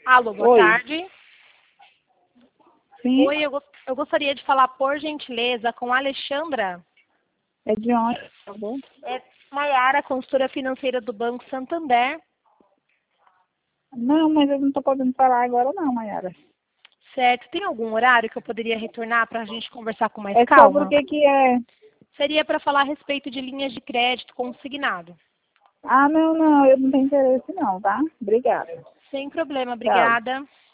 Alô, boa Oi. tarde. Sim, Oi, eu gostaria de falar, por gentileza, com a Alexandra. é de onde, por favor? É Maiara, consultora financeira do Banco Santander. Não, mas eu não estou podendo falar agora não, Mayara. Certo. Tem algum horário que eu poderia retornar para a gente conversar com mais É sobre o calma? que é? Seria para falar a respeito de linhas de crédito consignado. Ah, não, eu não tenho interesse não, tá? Obrigada. Sem problema, Tchau. obrigada.